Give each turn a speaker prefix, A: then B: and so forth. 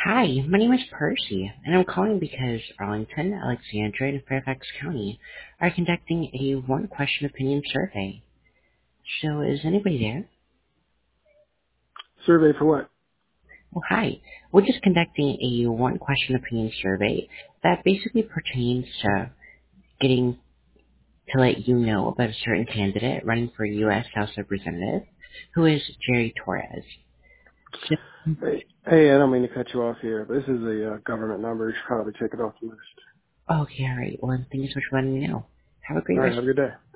A: Hi, my name is Percy, and I'm calling because Arlington, Alexandria, and Fairfax County are conducting a one-question opinion survey. So is anybody there?
B: Survey for what?
A: Well, hi. We're just conducting a one-question opinion survey that basically pertains to getting to let you know about a certain candidate running for U.S. House Representative, who is Jerry Torres. So,
B: Hey, I don't mean to cut you off here, but this is a government number. You should probably take it off the list.
A: okay, all right. Well, thank you so much for letting me know. Have a great
B: All right,
A: rest.
B: have a good day.